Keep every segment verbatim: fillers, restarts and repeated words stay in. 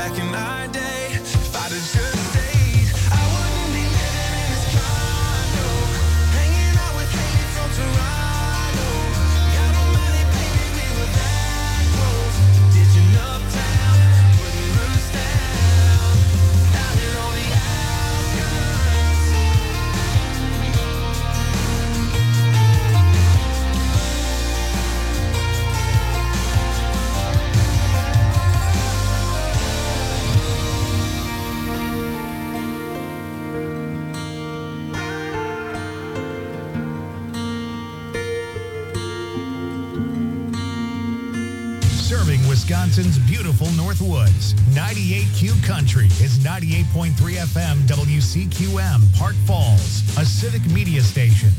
back in our day. If I'd have just stayed, I wouldn't be living in this condo, hanging out with Haley from Toronto. Got on Miley, painted me with that clothes, ditching uptown, putting roots down, down here on the Wisconsin's beautiful Northwoods. ninety-eight Q Country is ninety-eight point three F M W C Q M, Park Falls, a civic media station.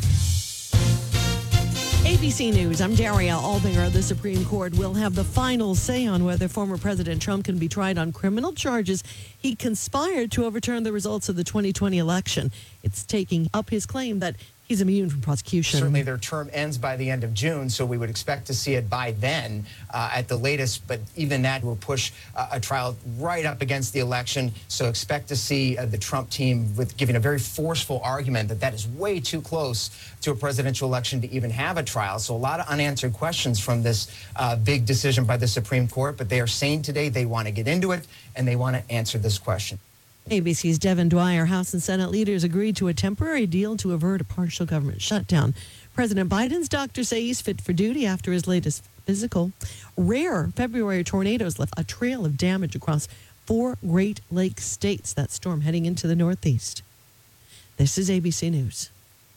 A B C News, I'm Daria Albinger. The Supreme Court will have the final say on whether former President Trump can be tried on criminal charges he conspired to overturn the results of the twenty twenty election. It's taking up his claim that he's immune from prosecution. Certainly their term ends by the end of June, so we would expect to see it by then uh, at the latest. But even that will push uh, a trial right up against the election. So expect to see uh, the Trump team with giving a very forceful argument that that is way too close to a presidential election to even have a trial. So a lot of unanswered questions from this uh, big decision by the Supreme Court. But they are saying today they want to get into it and they want to answer this question. A B C's Devin Dwyer. House and Senate leaders agreed to a temporary deal to avert a partial government shutdown. President Biden's doctors say he's fit for duty after his latest physical. Rare February tornadoes left a trail of damage across four Great Lakes states. That storm heading into the Northeast. This is A B C News.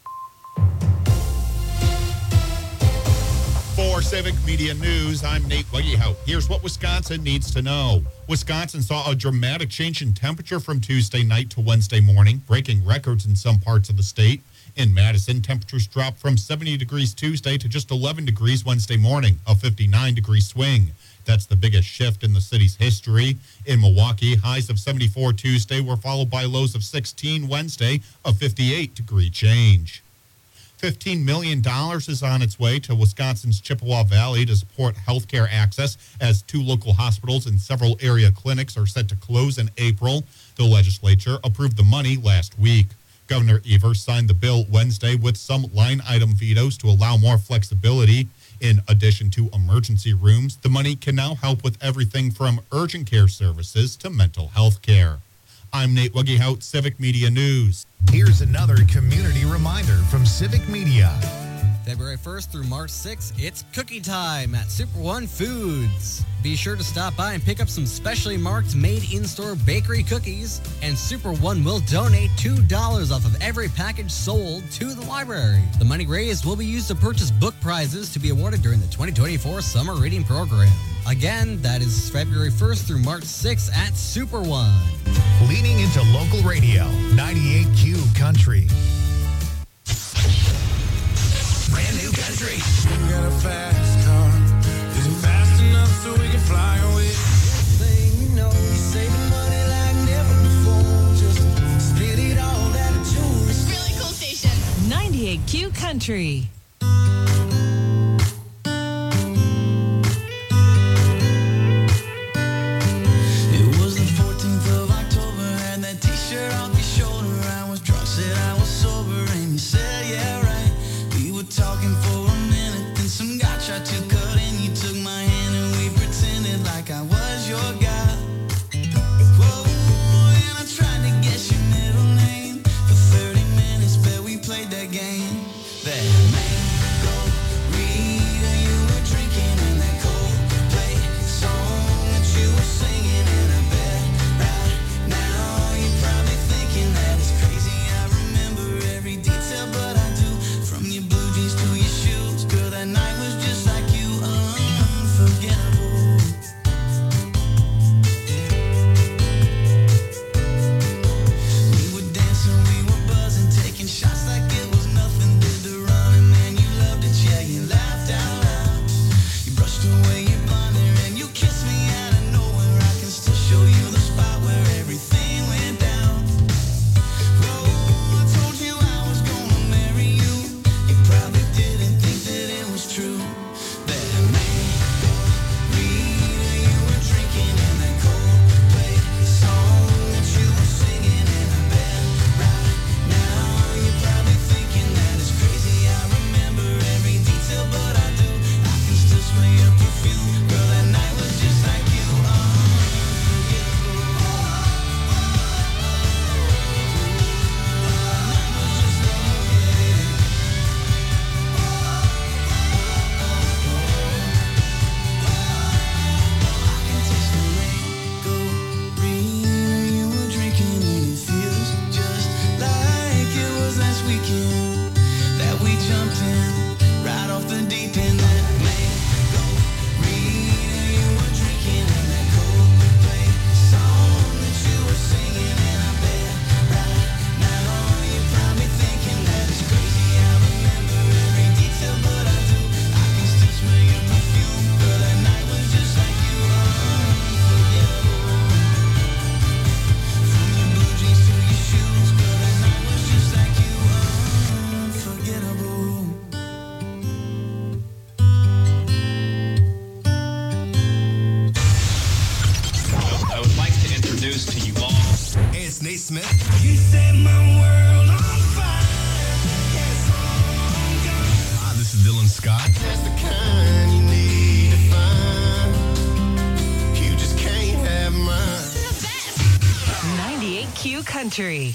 For Civic Media News, I'm Nate Weggehout. Here's what Wisconsin needs to know. Wisconsin saw a dramatic change in temperature from Tuesday night to Wednesday morning, breaking records in some parts of the state. In Madison, temperatures dropped from seventy degrees Tuesday to just eleven degrees Wednesday morning, a fifty-nine degree swing. That's the biggest shift in the city's history. In Milwaukee, highs of seventy-four Tuesday were followed by lows of sixteen Wednesday, a fifty-eight degree change. fifteen million dollars is on its way to Wisconsin's Chippewa Valley to support healthcare access as two local hospitals and several area clinics are set to close in April. The legislature approved the money last week. Governor Evers signed the bill Wednesday with some line item vetoes to allow more flexibility. In addition to emergency rooms, the money can now help with everything from urgent care services to mental health care. I'm Nate Weggehout, Civic Media News. Here's another community reminder from Civic Media. February first through March sixth, it's cookie time at Super One Foods. Be sure to stop by and pick up some specially marked made in-store bakery cookies, and Super One will donate two dollars off of every package sold to the library. The money raised will be used to purchase book prizes to be awarded during the twenty twenty-four summer reading program. Again, that is February first through March sixth at Super One. Leaning into local radio, ninety-eight Q Country. Brand new country. We got a fast car. Is it fast enough so we can fly away? Thing you know, you're saving money like never before. Just split it all out of jewelry. Really cool station. ninety-eight Q Country. True. Smith. You set my world on fire. Yes, I'm gone. Hi, this is Dylan Scott. That's the kind you need to find. You just can't have mine. ninety-eight Q Country.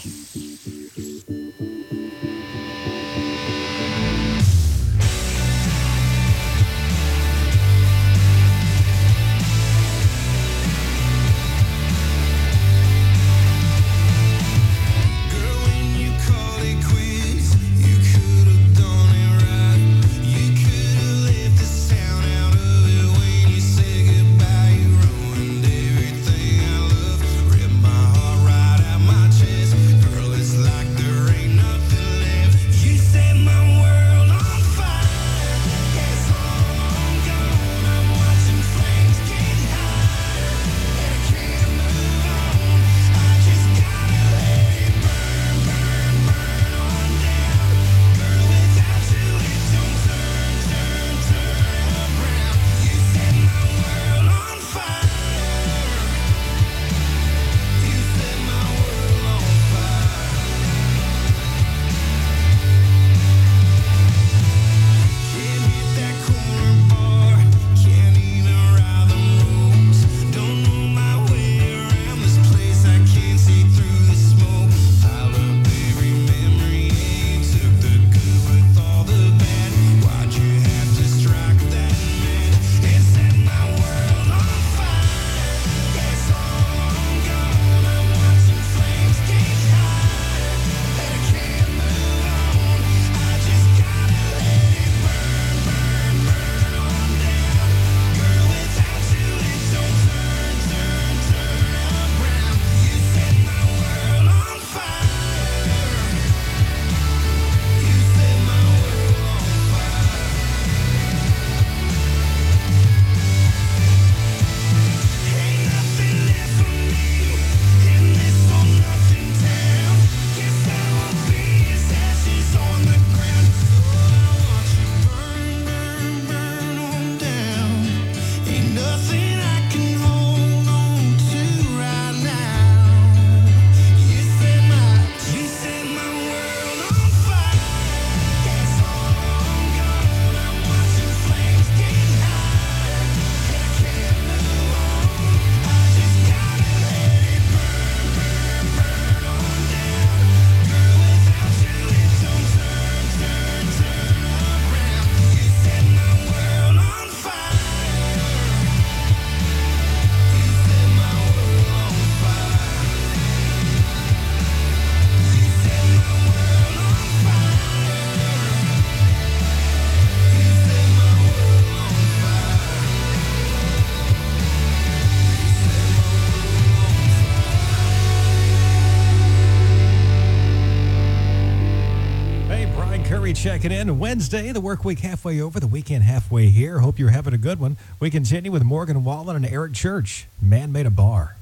Checking in Wednesday, the work week halfway over, the weekend halfway here. Hope you're having a good one. We continue with Morgan Wallen and Eric Church. Man Made a Bar.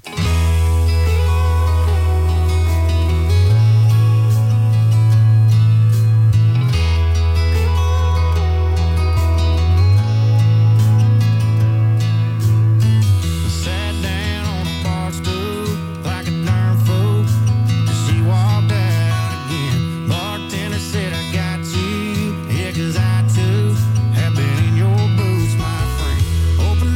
Open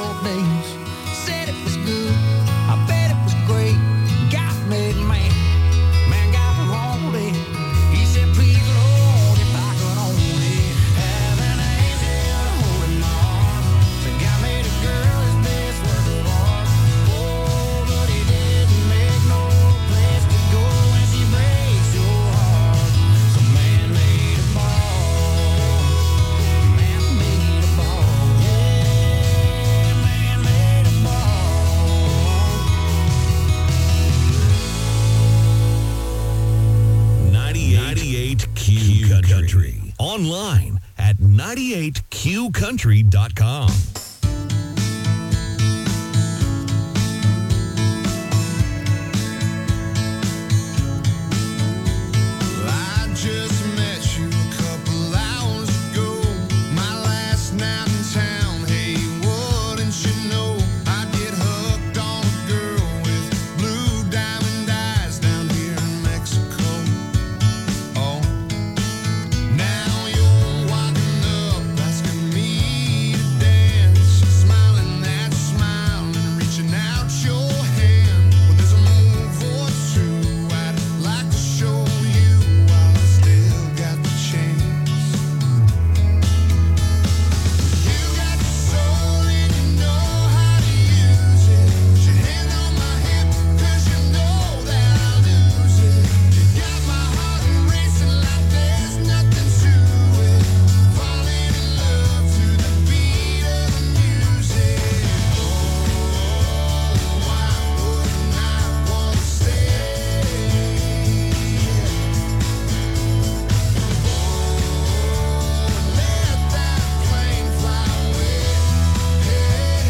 short days. Said it was good, I bet it was great. Got made man, man got lonely. He said, please Lord, if I could only have an angel to hold in my arms. The guy made a girl his best work of art. Oh, but he didn't make no place to go when she breaks your heart. So man made a ball, man made a ball, yeah, man made a ball. ninety-eight Q Country. Online at ninety-eight q country dot com. I just met you a couple hours ago. My last night in town. Hey, wouldn't you know I get hooked on a girl with blue diamond eyes down here in Mexico. Oh, now you're walking up asking me to dance, smiling that smile and reaching out your hand. Well, there's a move or two I'd like to show you while I still got the chance. You got the soul and you know how to use it. Put your hand on my hip 'cause you know that I'll lose it. You got my heart racing like there's nothing to it. Falling in love to the beat of the music. Oh, why wouldn't I want to stay? Let that plane fly away. Hey,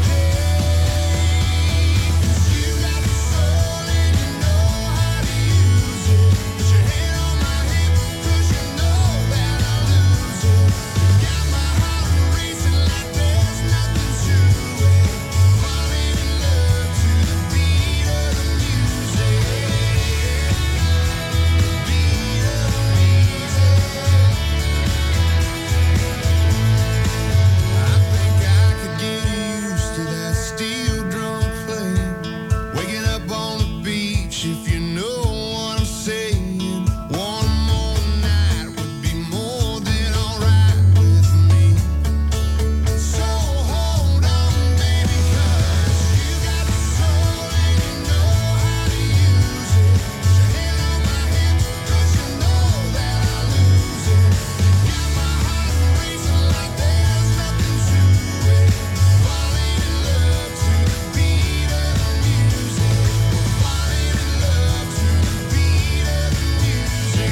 hey, 'cause you got the soul and you know how to use it. Put your hand on my hip 'cause you know that I'll lose it. You got my heart racing like there's nothing to it. Falling in love to the beat of the music. Beat of the music. I think I could get used to that steel drum playing. Waking up on the beach, if you know what I'm saying. One more night would be more than alright with me. So hold on, baby, 'cause you got the soul and you know how to use it. Put your hand on my hip 'cause you know that I'll lose it. You got my heart racing like there's nothing to it. Falling in love to the beat of the music. Falling in love to the beat of the music.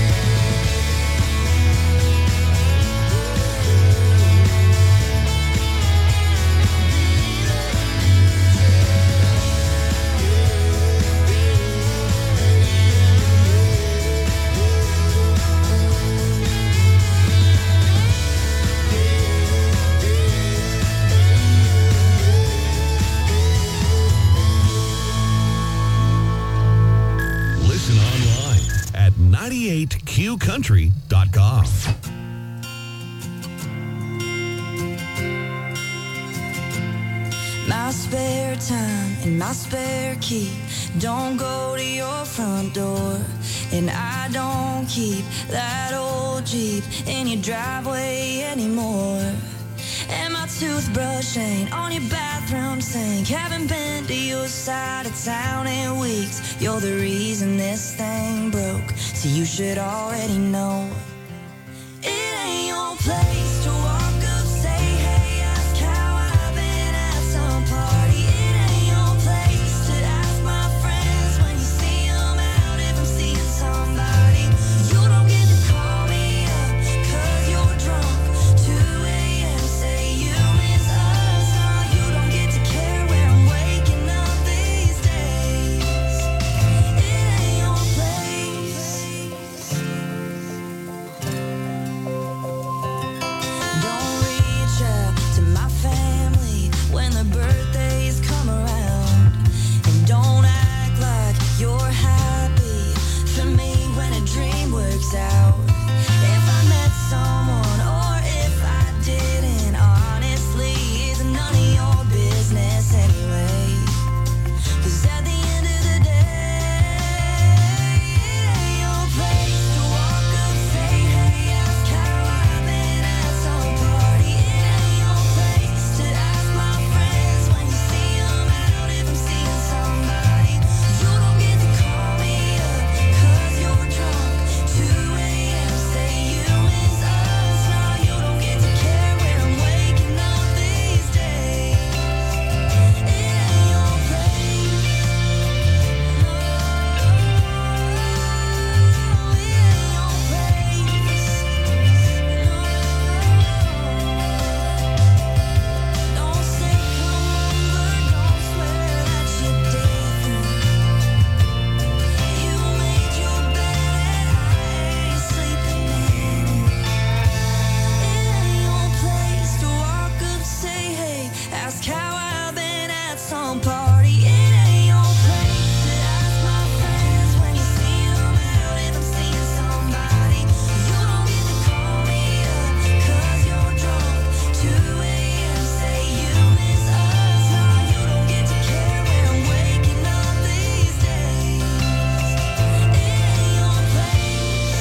Listen online at ninety-eight q country dot com. My spare time and my spare key don't go to your front door. And I don't keep that old Jeep in your driveway anymore. And my toothbrush ain't on your bathroom sink. Haven't been to your side of town in weeks. You're the reason this thing broke, so you should already know. It ain't your place to walk up, say hey, ask how I've been at some party. It ain't your place to ask my friends when you see 'em out if I'm seeing somebody. You don't get to call me up 'cause you're drunk. two a.m. say you miss us. No, you don't get to care where I'm waking up these days. It ain't your place. don't party. It ain't your place to ask my friends when you see them out if I'm seeing somebody. You don't get to call me up 'cause you're drunk. two a.m. say you miss us. Nah, you don't get to care when I'm waking up these days. It ain't your place.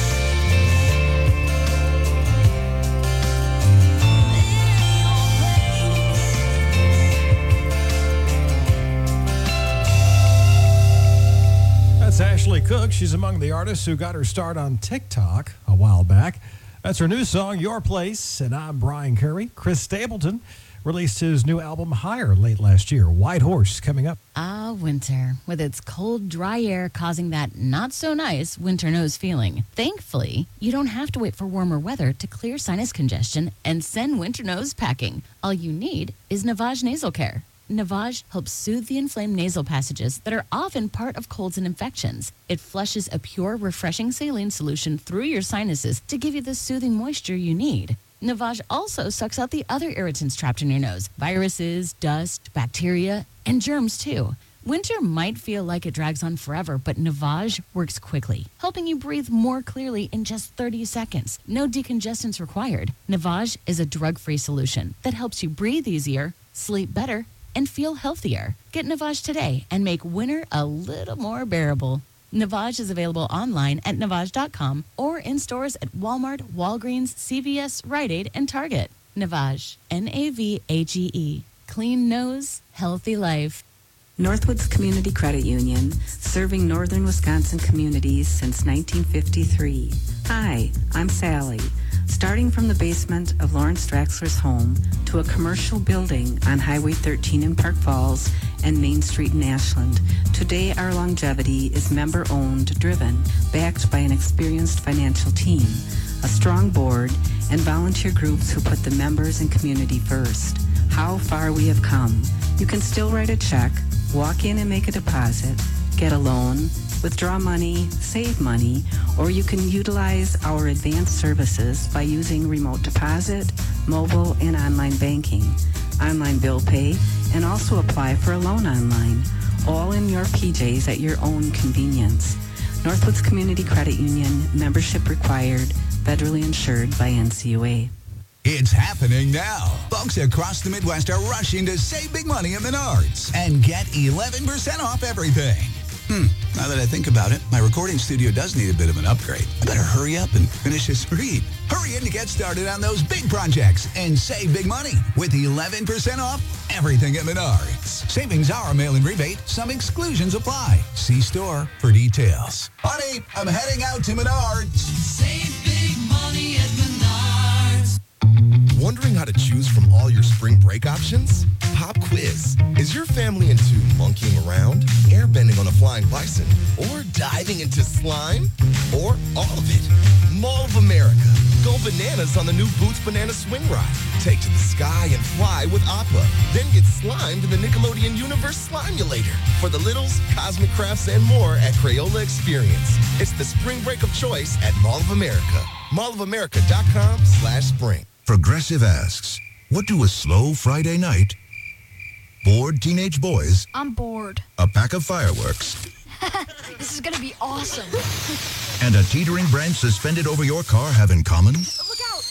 That's Ashley Cook. She's among the artists who got her start on TikTok a while back. That's her new song, Your Place. And I'm Brian Curry. Chris Stapleton released his new album, Higher, late last year. White Horse coming up. Ah, winter, with its cold, dry air causing that not-so-nice winter nose feeling. Thankfully, you don't have to wait for warmer weather to clear sinus congestion and send winter nose packing. All you need is Navage Nasal Care. Navage helps soothe the inflamed nasal passages that are often part of colds and infections. It flushes a pure, refreshing saline solution through your sinuses to give you the soothing moisture you need. Navage also sucks out the other irritants trapped in your nose, viruses, dust, bacteria, and germs too. Winter might feel like it drags on forever, but Navage works quickly, helping you breathe more clearly in just thirty seconds. No decongestants required. Navage is a drug-free solution that helps you breathe easier, sleep better, and feel healthier. Get Navage today and make winter a little more bearable. Navage is available online at navage dot com or in stores at Walmart, Walgreens, C V S, Rite Aid, and Target. Navage, N A V A G E. Clean nose, healthy life. Northwoods Community Credit Union, serving northern Wisconsin communities since nineteen fifty-three. Hi, I'm Sally. Starting from the basement of Lawrence Draxler's home to a commercial building on Highway thirteen in Park Falls and Main Street in Ashland, today our longevity is member-owned, driven, backed by an experienced financial team, a strong board, and volunteer groups who put the members and community first. How far we have come. You can still write a check, walk in and make a deposit, get a loan, withdraw money, save money, or you can utilize our advanced services by using remote deposit, mobile, and online banking, online bill pay, and also apply for a loan online, all in your P Js at your own convenience. Northwoods Community Credit Union, membership required, federally insured by N C U A. It's happening now. Folks across the Midwest are rushing to save big money at Menards and get eleven percent off everything. Hmm, now that I think about it, my recording studio does need a bit of an upgrade. I better hurry up and finish this read. Hurry in to get started on those big projects and save big money with eleven percent off everything at Menards. Savings are a mail-in rebate. Some exclusions apply. See store for details. Honey, I'm heading out to Menards. Save big money at Menards. Wondering how to choose from all your spring break options? Pop quiz. Is your family into monkeying around, airbending on a flying bison, or diving into slime? Or all of it? Mall of America. Go bananas on the new Boots Banana Swing Ride. Take to the sky and fly with Aqua. Then get slimed in the Nickelodeon Universe Slimulator. For the littles, cosmic crafts, and more at Crayola Experience. It's the spring break of choice at Mall of America. mall of america dot com slash spring. Progressive asks, what do a slow Friday night, bored teenage boys, I'm bored. a pack of fireworks, This is gonna be awesome. and a teetering branch suspended over your car have in common? Look out!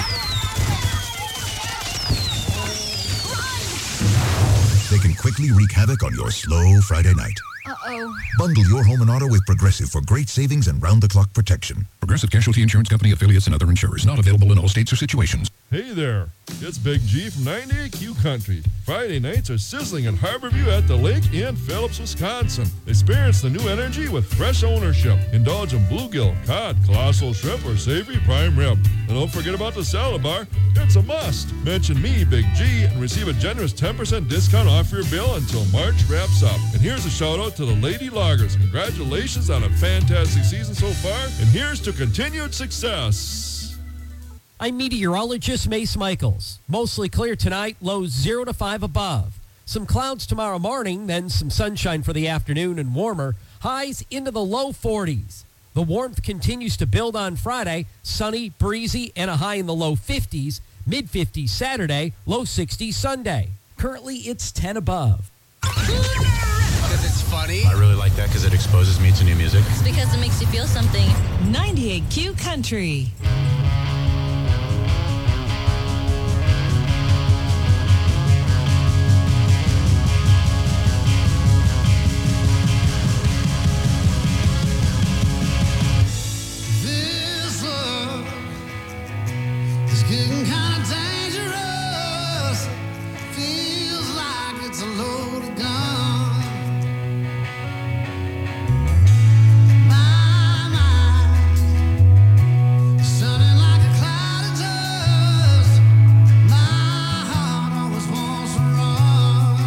They can quickly wreak havoc on your slow Friday night. Uh-oh. Bundle your home and auto with Progressive for great savings and round-the-clock protection. Progressive Casualty Insurance Company affiliates and other insurers. Not available in all states or situations. Hey there, it's Big G from ninety-eight Q Country. Friday nights are sizzling in Harborview at the lake in Phillips, Wisconsin. Experience the new energy with fresh ownership. Indulge in bluegill, cod, colossal shrimp, or savory prime rib. And don't forget about the salad bar. It's a must. Mention me, Big G, and receive a generous ten percent discount off your bill until March wraps up. And here's a shout out to the Lady Loggers. Congratulations on a fantastic season so far, and here's to continued success. I'm meteorologist Mace Michaels. Mostly clear tonight, lows zero to five above. Some clouds tomorrow morning, then some sunshine for the afternoon and warmer. Highs into the low forties. The warmth continues to build on Friday. Sunny, breezy, and a high in the low fifties. mid fifties Saturday, low sixties Sunday. Currently, it's ten above. Because it's funny. I really like that because it exposes me to new music. It's because it makes you feel something. ninety-eight Q Country. This love is getting kind of dangerous. Feels like it's a loaded gun. My mind sounding like a cloud of dust. My heart always wants to run.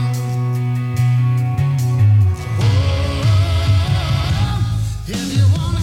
Oh, if you wanna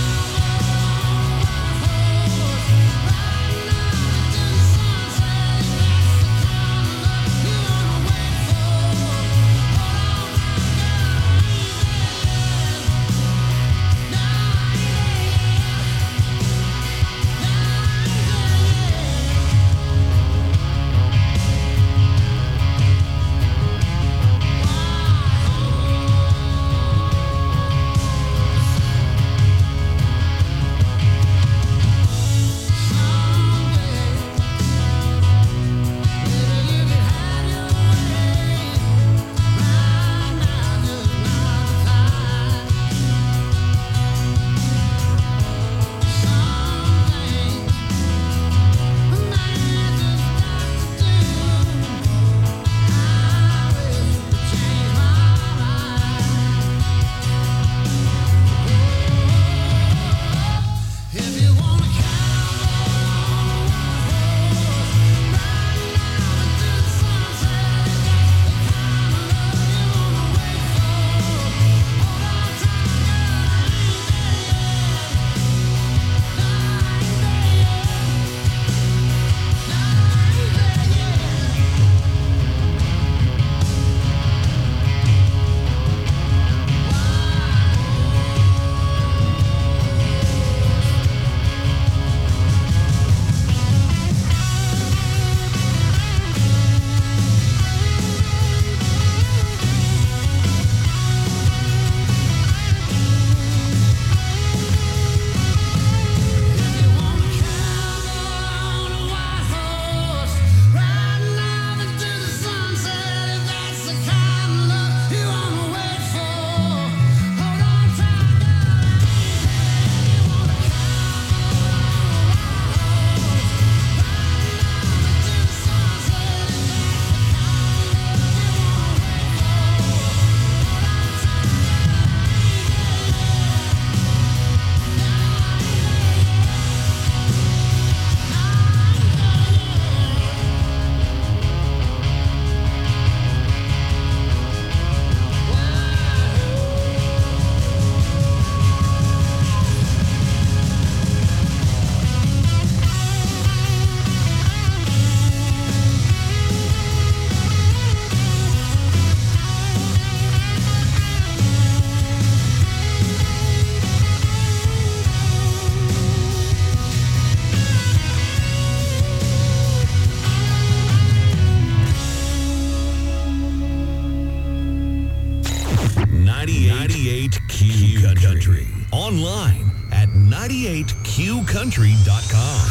ninety-eight Q Country. Online at ninety-eight Q country dot com.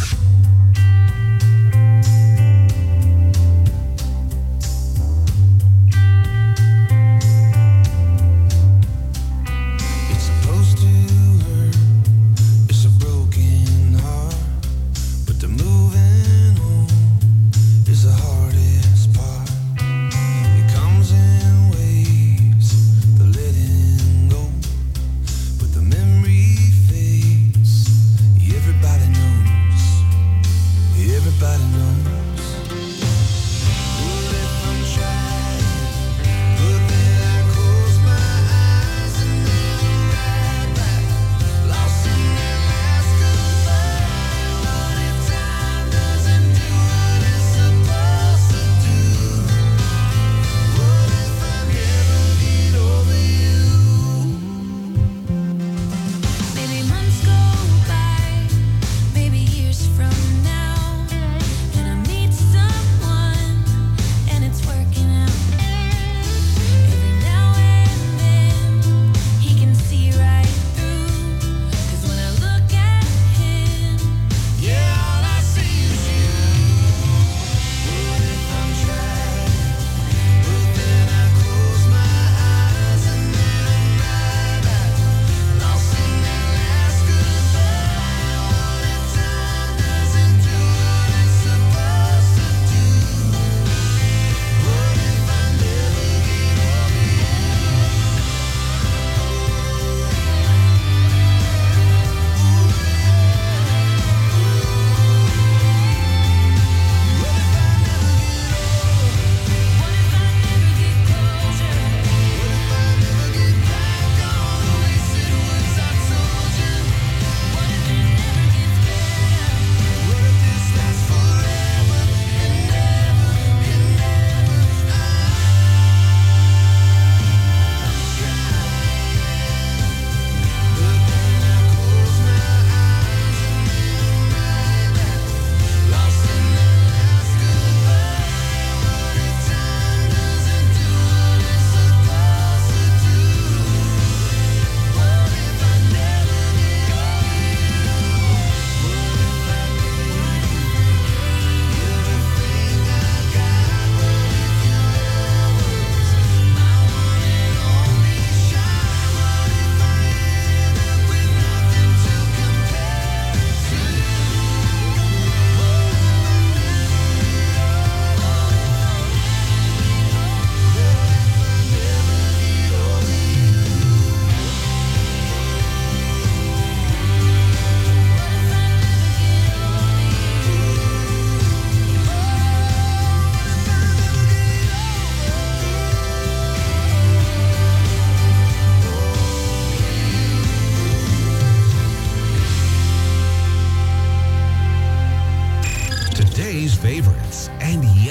It's supposed to hurt. It's a broken heart, but the moving on is the hardest part. It comes in waves, the letting go, but the memory fades. Everybody knows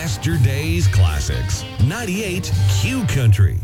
yesterday's classics. ninety-eight Q Country.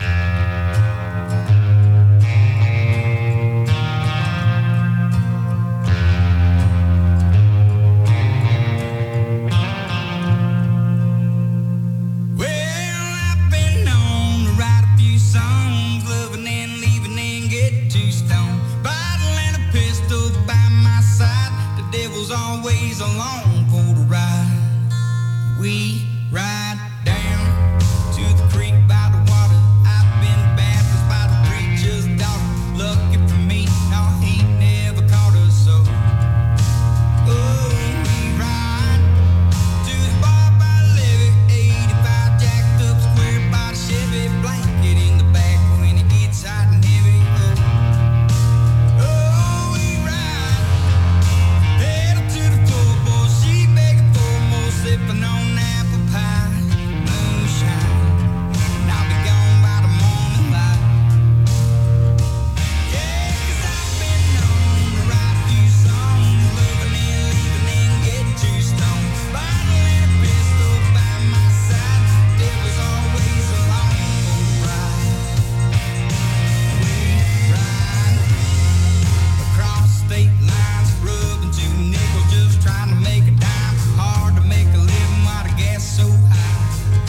Always along for the ride. We ride down to the creek by the water. I've been baptized by the preacher's daughter. Lucky for me, no, he never caught us so. Oh, we ride to the bar by the levee. eighty-five jacked up square body Chevy, blanket in the back when it gets hot and heavy. Oh, oh, we ride. Pedal to the floor, boy, she begging for more, sipping on apple pie, moonshine, and I'll be gone by the morning light. Yeah, 'cause I've been known to write a few songs, loving and leaving and getting too stoned. Bottle and a pistol by my side, devil's always along for the ride. We ride across state lines, rubbing two nickels, just trying to make a dime. Hard to make a living while the gas so high.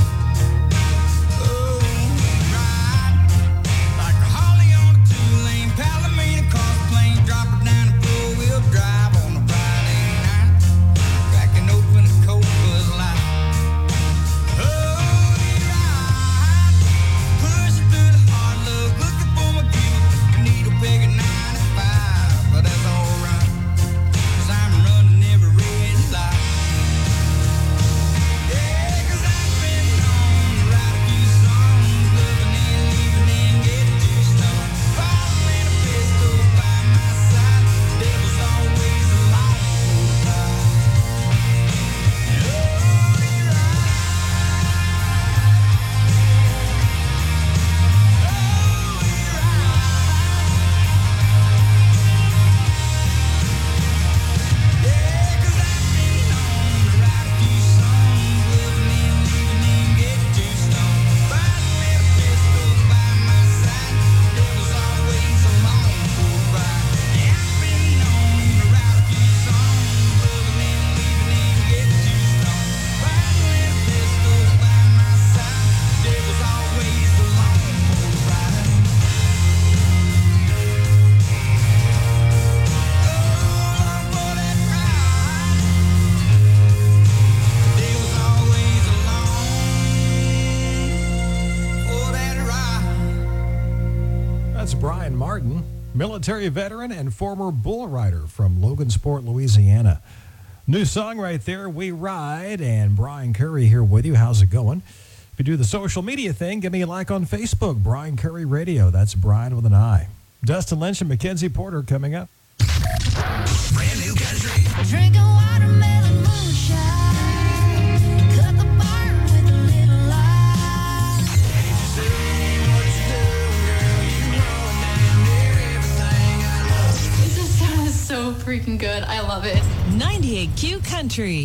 Oh, we ride like a Holly on a two-lane Palomino across the plain, drop her down and four-wheel drive on a Friday night, cracking open a cold Bud Light. Oh, we ride, pushing through the hard luck, looking for my Cupid, needle peg at ninety-five, but that's alright, 'cause I'm running every red light. Yeah, 'cause I've been known to write a few songs, loving and leaving and getting too stoned. Bottle and a pistol by my side, devil's always along for the ride. Oh, we ride. Oh, we Yeah, 'cause I've been known to write a few songs, loving and leaving and getting too stoned. Bottle and a pistol by my side, devil's always along for the ride. Yeah, I've been known to write a few songs, loving and leaving and getting too stoned. Bottle and a pistol by my side, devil's always along for the ride. That's Brian Martin, military veteran and former bull rider from Logansport, Louisiana. New song right there, We Ride, and Brian Curry here with you. How's it going? If you do the social media thing, give me a like on Facebook, Brian Curry Radio. That's Brian with an I. Dustin Lynch and Mackenzie Porter coming up. Brand new country. Drinking watermelon moonshine. Cut the bar with a little light. This just sounds so freaking good. I love it. ninety-eight Q Country.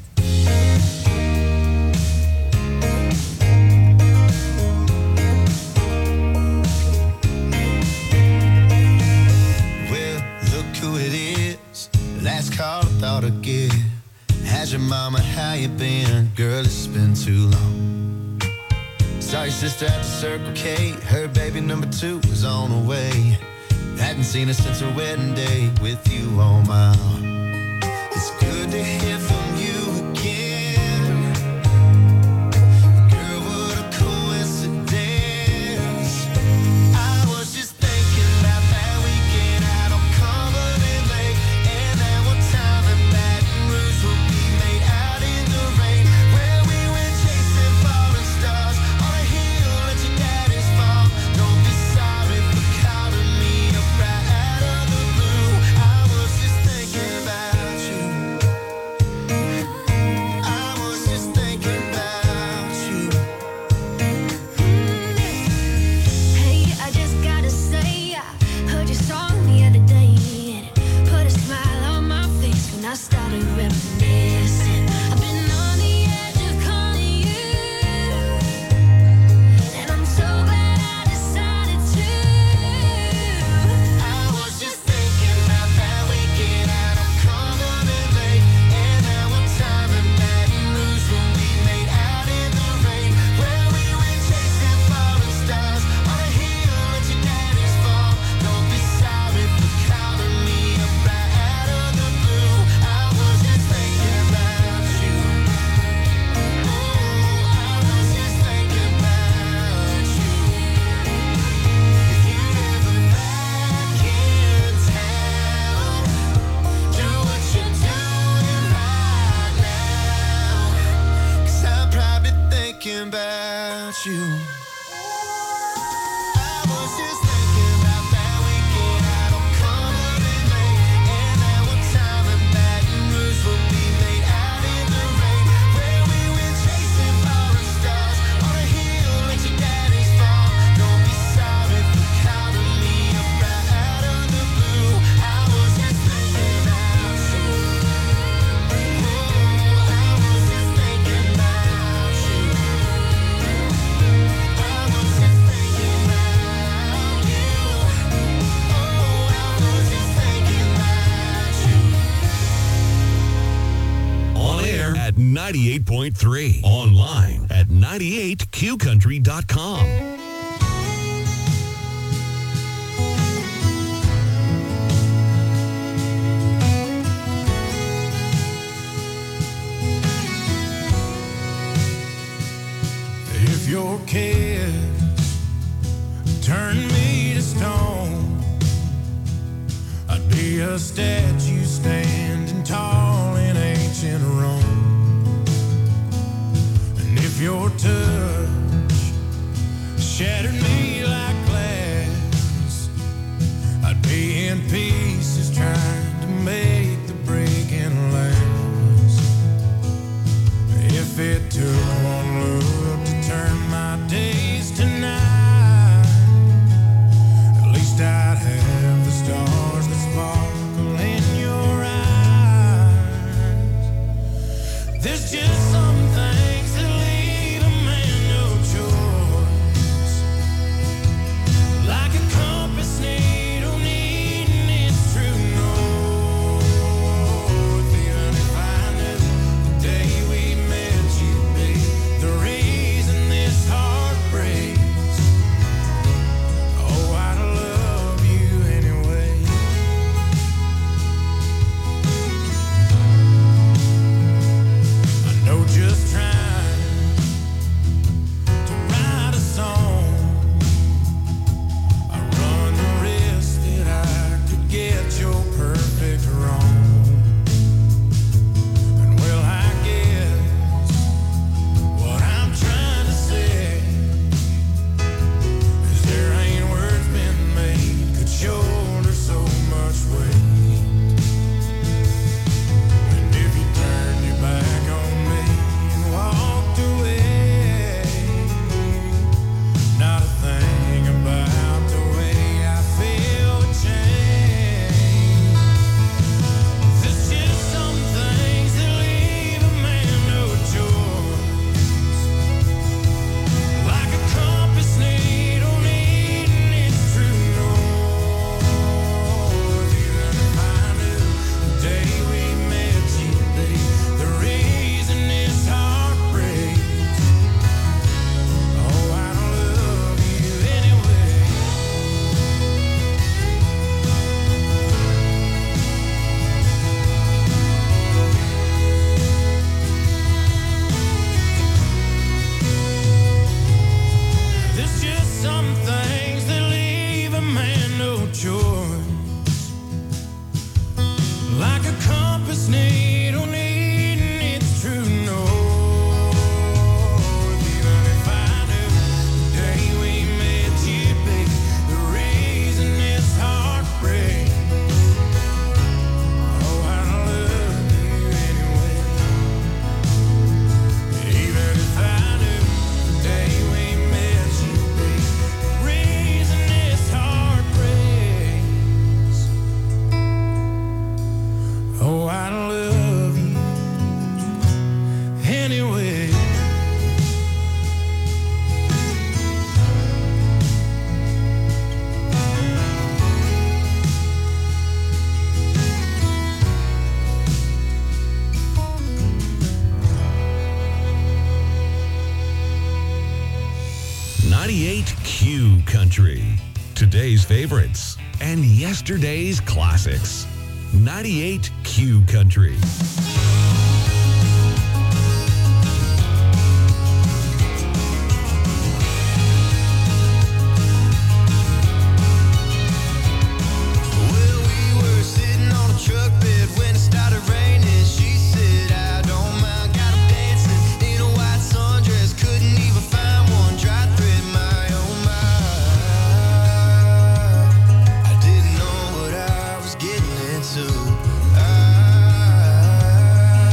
Well, look who it is. Last call I thought I'd get. How's your mama? How you been? Girl, it's been too long. Saw your sister at the Circle K. Her baby number two was on the way. Hadn't seen her since her wedding day with you on my arm. It's good to hear from you again. Girl, what a coincidence. I was just thinking about that weekend out on Cumberland Lake, and that one time in Baton Rouge where we made out in the rain, where we went chasing falling stars on a hill at your daddy's farm. Don't be sorry for calling me up right out of the blue. I was just thinking about you. ninety-eight point three. Online at ninety-eight q country dot com. If your kids turn me to stone, I'd be a statue standing tall in ancient Rome. And if your touch shattered me like glass, I'd be in pieces trying to make the breaking last. If it took one look to turn my days to night, at least I'd have the stars that sparkle in your eyes. There's just some things that leave a man no choice, like a compass needle needing its true north. Even if I knew the day we met you'd be the reason this heart breaks, oh, I'd love you anyway. I know just trying to write a song, I run the risk that I could get your perfect wrong. And well, I guess what I'm trying to say is there ain't words been made could shoulder so much weight. And if you turned your back on me and walked away, not a thing about the way I feel would change. There's just some things that leave a man no choice, like a compass needle needing its true north. Even if I knew the day we met you'd be the reason this heart breaks, oh, I'd love you anyway. There's just some things that leave a man no choice, like a compass needle needing its true north. Even if I knew the day we met you'd be the reason this heart breaks, oh, I'd love you anyway. Even if I knew the day we met you'd be the reason this heart breaks, oh, I'd love you anyway. ninety-eight Q Country. Today's favorites and yesterday's classics. ninety-eight Q Country. Well, we were sitting on a truck bed when it started raining. She said, I don't mind, got 'em dancing in a white sundress. Couldn't even find one dry thread, my oh my. I didn't know what I was getting into. I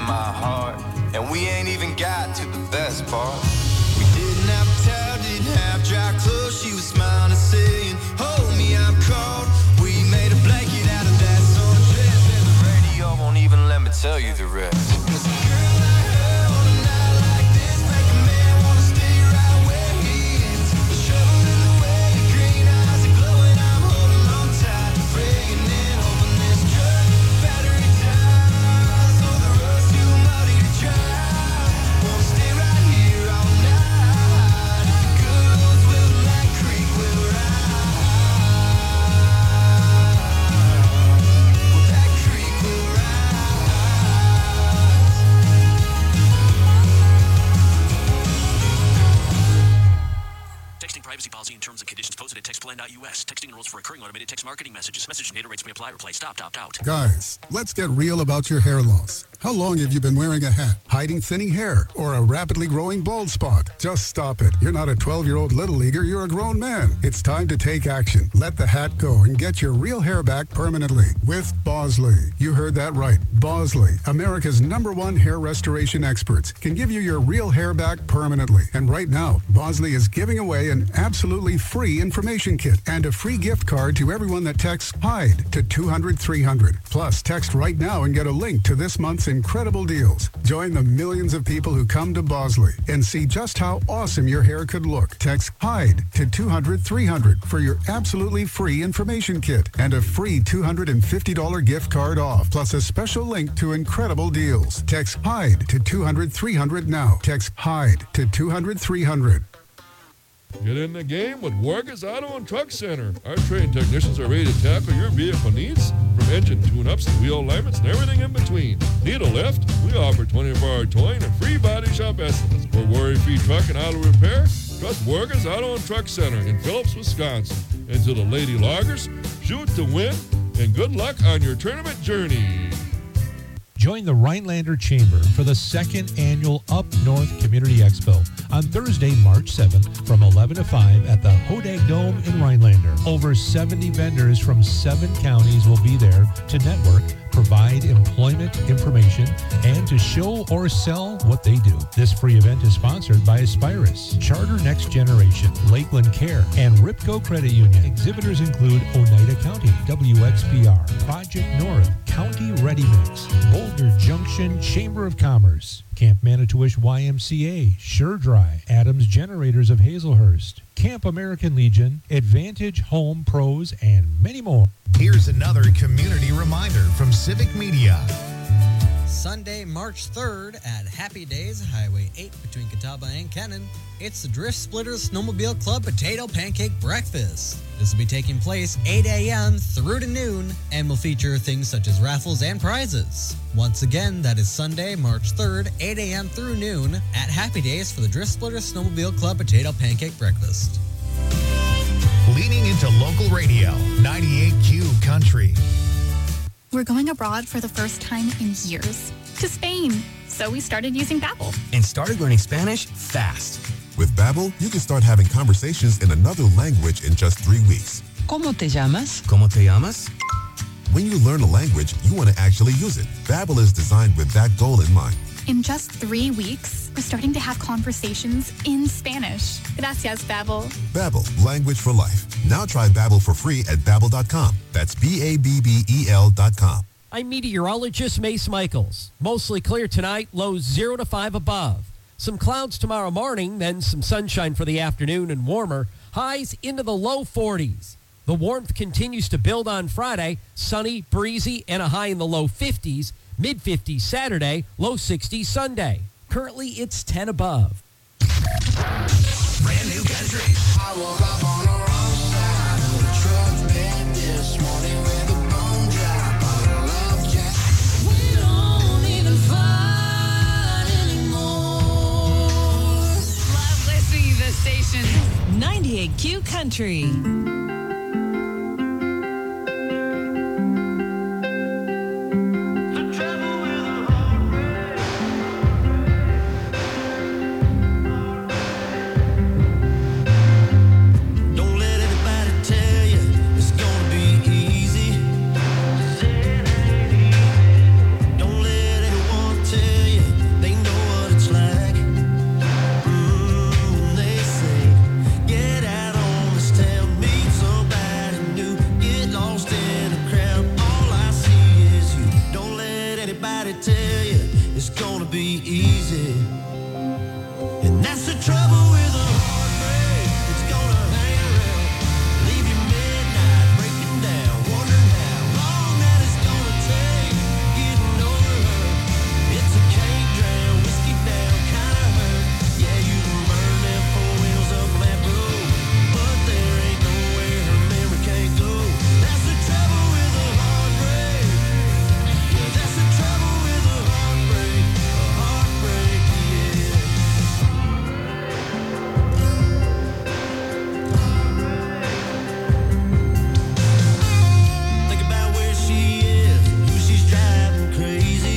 my heart. And we ain't even got to the best part. We didn't have a towel, didn't have dry clothes. She was smiling and saying, hold me, I'm cold. We made a blanket out of that sundress, and the radio won't even let me tell you the rest. Privacy policy and terms and conditions posted at text plan dot U S. Texting enrolls for recurring automated text marketing messages. Message and data rates may apply. Reply stop, opt out. Guys, let's get real about your hair loss. How long have you been wearing a hat, hiding thinning hair, or a rapidly growing bald spot? Just stop it. You're not a twelve-year-old little leaguer. You're a grown man. It's time to take action. Let the hat go and get your real hair back permanently with Bosley. You heard that right. Bosley, America's number one hair restoration experts, can give you your real hair back permanently. And right now, Bosley is giving away an absolutely free information kit and a free gift card to everyone that texts HIDE to two hundred three hundred. Plus, text right now and get a link to this month's incredible deals. Join the millions of people who come to Bosley and see just how awesome your hair could look. Text HIDE to two hundred three hundred for your absolutely free information kit and a free two hundred fifty dollars gift card off, plus a special link to incredible deals. Text HIDE to two hundred three hundred now. Text HIDE to two hundred three hundred. Get in the game with Wargas Auto and Truck Center. Our trained technicians are ready to tackle your vehicle needs, from engine tune-ups to wheel alignments and everything in between. Need a lift? We offer twenty-four hour towing and free body shop estimates. For worry-free truck and auto repair, trust Wargas Auto and Truck Center in Phillips, Wisconsin. And to the Lady Loggers, shoot to win and good luck on your tournament journey. Join the Rhinelander Chamber for the second annual Up North Community Expo on Thursday, March seventh from eleven to five at the Hodag Dome in Rhinelander. Over seventy vendors from seven counties will be there to network, provide employment information, and to show or sell what they do. This free event is sponsored by Aspirus, Charter Next Generation, Lakeland Care, and Ripco Credit Union. Exhibitors include Oneida County, W X B R, Project North, County Ready Mix, Boulder Junction Chamber of Commerce, Camp Manitowish Y M C A, Sure Dry, Adams Generators of Hazelhurst, Camp American Legion, Advantage Home Pros, and many more. Here's another community reminder from Civic Media. Sunday, March third at Happy Days, Highway eight between Catawba and Kennon. It's the Drift Splitters Snowmobile Club Potato Pancake Breakfast. This will be taking place eight a.m. through to noon and will feature things such as raffles and prizes. Once again, that is Sunday, March third, eight a.m. through noon at Happy Days for the Drift Splitters Snowmobile Club Potato Pancake Breakfast. Leaning into local radio, ninety-eight Q Country. We're going abroad for the first time in years, to Spain. So we started using Babbel. And started learning Spanish fast. With Babbel, you can start having conversations in another language in just three weeks. ¿Cómo te llamas? ¿Cómo te llamas? When you learn a language, you want to actually use it. Babbel is designed with that goal in mind. In just three weeks, we're starting to have conversations in Spanish. Gracias, Babbel. Babbel, language for life. Now try Babbel for free at babbel dot com. That's B A B B E L dot com. I'm meteorologist Mace Michaels. Mostly clear tonight, lows zero to five above. Some clouds tomorrow morning, then some sunshine for the afternoon and warmer. Highs into the low forties. The warmth continues to build on Friday. Sunny, breezy, and a high in the low fifties. mid fifties Saturday, low sixties Sunday. Currently, it's ten above. Brand new country. I woke up on the wrong side of the truck bed this morning with a bone drop on a love jack. We don't even fight anymore. Love listening to this station. ninety-eight Q Country. Don't let anyone tell Nobody tell you it's gonna be easy. And that's the trouble with a heartbreak. It's gonna hang around, leave you midnight, breaking down, wondering how long that it's gonna take getting over her. It's a cake drown, whiskey down, kinda hurt. Yeah, you can burn them four wheels up that road, but there ain't nowhere her memory can't go. That's the trouble with a heartbreak. Yeah, that's the trouble with a heartbreak. A heartbreak, yeah. Think about where she is, who she's driving crazy.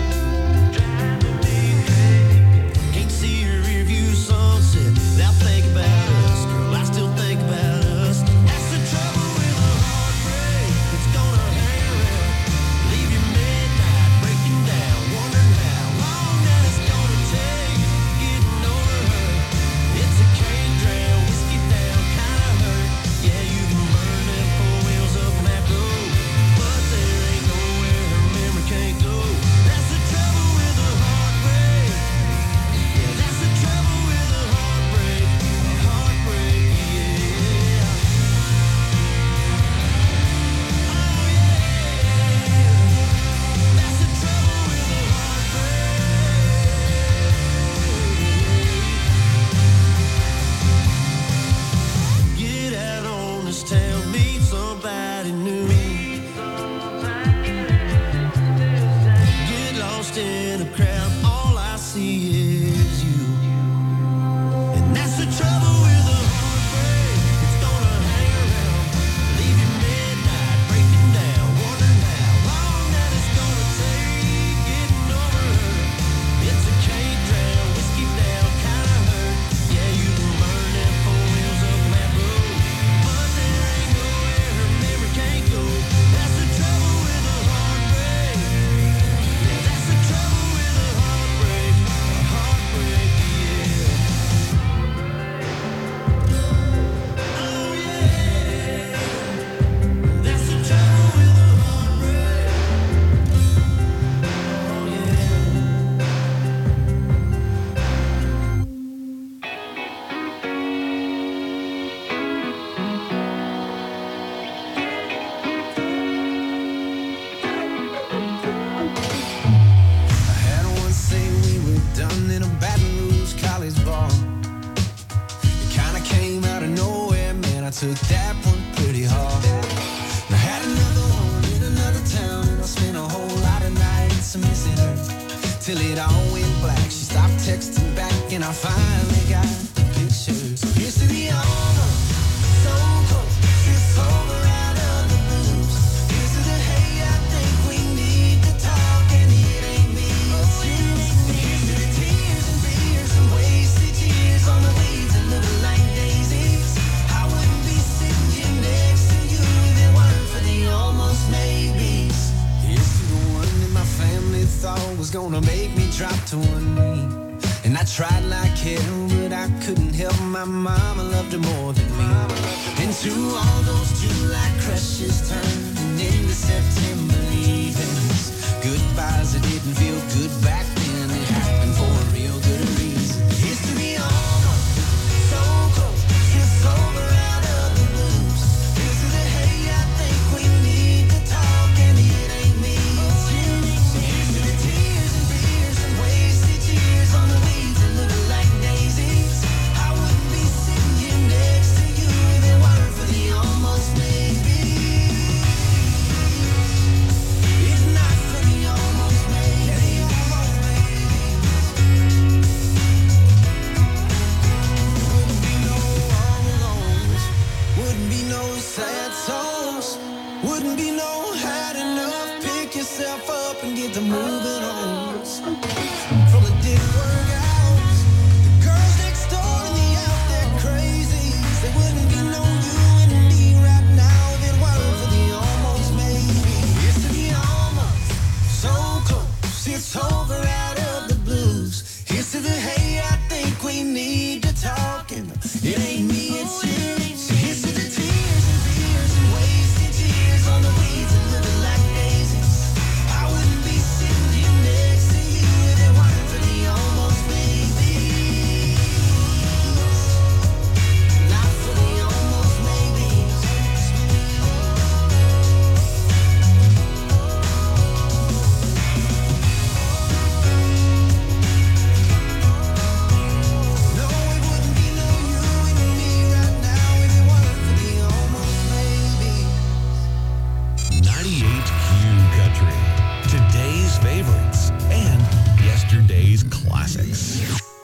Can't see her rearview sunset without thinking about us. Girl, I still think about us. That's the trouble with a heartbreak. It's gonna hang around, leave you midnight, breaking down, wondering how long that it's gonna take getting over her. It's a cane drown, whiskey down, kinda hurt. Yeah, you can burn them four wheels up on that road, but there ain't nowhere her memory can't go. That's the trouble with a heartbreak. Yeah, that's the trouble with a heartbreak. A heartbreak, yeah. Oh yeah. That's the trouble with a heartbreak. Get out on this town, meet somebody new. Get lost in a crowd, all I see is you. And that's the trouble with a heartbreak. It's gonna hang around, leave you midnight, breaking down, wondering how long that it's gonna take getting over her. It's a cane drown, whiskey down, kinda hurt. Yeah, you can burn them four wheels up on that road, but there ain't nowhere her memory can't go. That's the trouble with a heartbreak. Yeah, that's the trouble with a heartbreak. A heartbreak, yeah. Oh yeah. That's the trouble with a heartbreak. Oh yeah. I had one say we were done in a Baton Rouge college bar. It kinda came out of nowhere, man. I took that one pretty hard. I had another one in another town, and I spent a whole lot of nights missing her. Till it all went black. She stopped texting back, and I finally got the picture. So here's to the almost so close. It's over out of the blues. Here's to the hey, I think we need to talk, and it ain't me, it's you. And here's to the tears and beers and wasted years on the waves that look like daisies. I wouldn't be sitting here next to you if it weren't for the almost maybes. Here's to the one that my family thought was gonna make me drop to one knee. And I tried like hell, but I couldn't help my mama loved her more than me. And to all those July crushes turning into September leavings. Goodbyes that didn't feel good back then, it happened for a real good reason. Here's to the almost so close, it's over out of the blues. Here's to the hey, I think we need to talk, and it ain't me, it's you. Here's to the tears and beers and wasted years on the weeds that look like daisies. I wouldn't be sitting here next to you if it weren't for the almost maybe. If not for the almost maybe. Wouldn't be no all alones, wouldn't be no sad songs, wouldn't be no had enough. Pick yourself up and get to moving on. From the didn't work out, the girls next door and the out there crazies. There wouldn't be no you and me right now if it weren't for the almost maybe. It's to the almost so close, it's over out of the blues. Here's to the hey, I think we need to talk, and it ain't me, it's you. So here's to the tears and beers and wasted years on the weeds that look like daisies. I wouldn't be sitting here mix.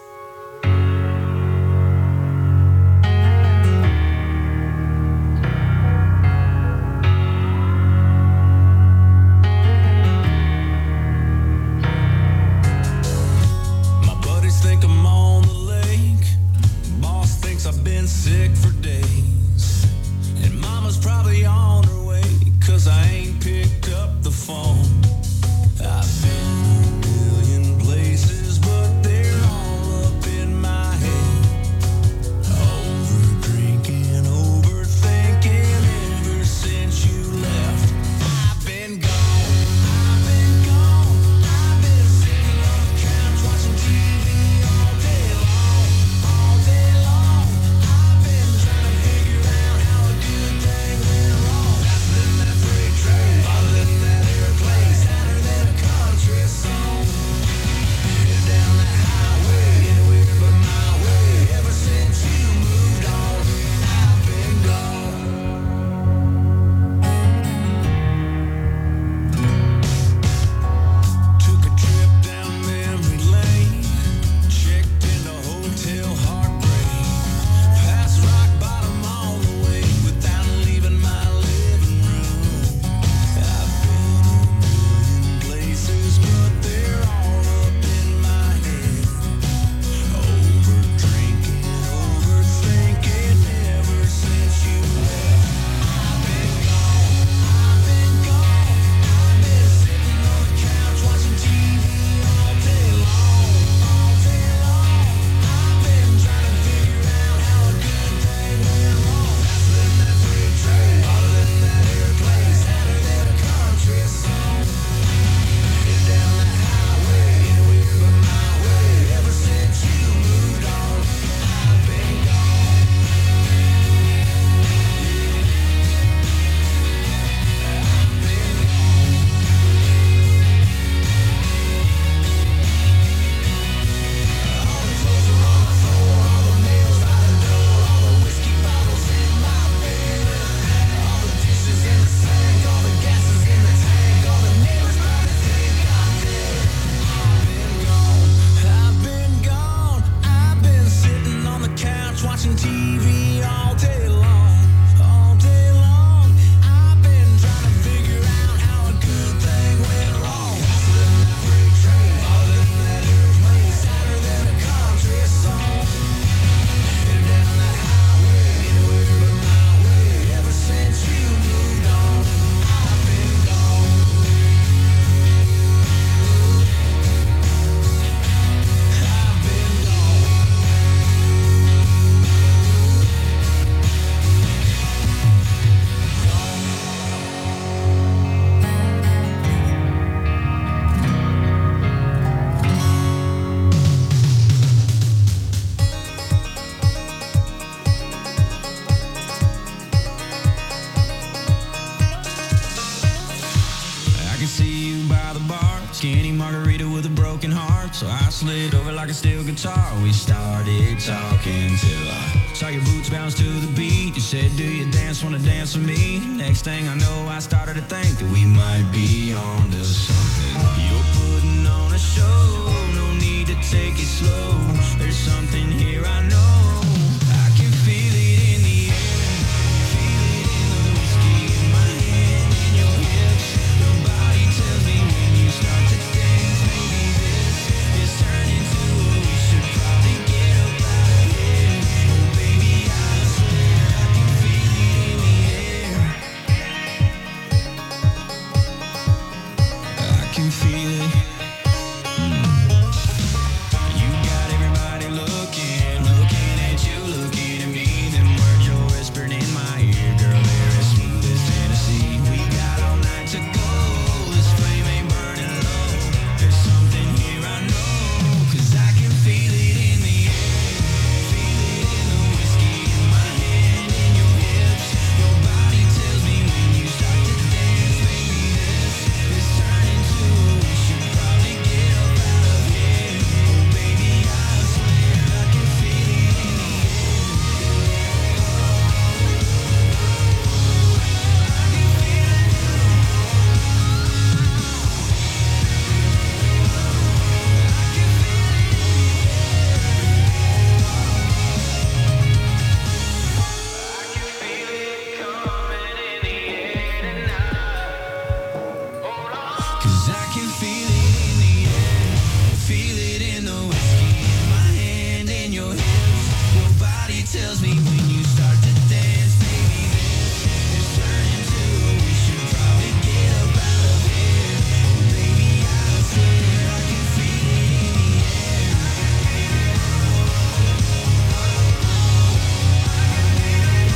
My buddies think I'm on the lake. Boss thinks I've been sick for days. And mama's probably on her way, cause I ain't picked up the phone. I've been a million places, but they're all up in my head. Over drinking, overthinking ever since you left. I've been gone, I've been gone. I've been sitting on the couch watching T V all day long, all day long. I've been trying to figure out how a good thing went wrong. Faster than that freight train, farther than that airplane, sadder than a country song. Headed down the highway, anywhere but my way. Ever since you moved on, I've been gone. Took a trip down memory lane, checked into Hotel Heartbreak, past rock bottom all the way without leaving my living room. I've been a million places, but they're all up in my head. Over drinking, overthinking ever since you left. I've been gone, I've been gone. I've been sitting on the couch watching T V all day long, all day long. I've been trying to figure out how a good thing went wrong. Faster than that freight train, farther than that airplane, sadder than a country song. Headed down the highway, anywhere but my way. Ever since you moved on, I've been gone. All the clothes are on the floor, all the nails by the door, all the whiskey bottles in my bed, all the dishes in the sink, all the gas is in the tank, all the neighbors probably think I'm dead. I've been gone, I've been gone. I've been sitting on the couch watching T V all day long, all day long. I've been trying to figure out how a good thing went wrong. Faster than that freight train, farther than that airplane, sadder than a country song. Headed down that highway, anywhere but my way. Ever since you moved on, I've been gone. I've been gone. I can see you by the bar, skinny margarita with a broken heart. So I slid over like a steel guitar. We started talking till I saw your boots bounce to the beat. You said, do you dance, wanna dance with me? Next thing I know, I started to think that we might be on to something. You're putting on a show, no need to take it slow. There's something here I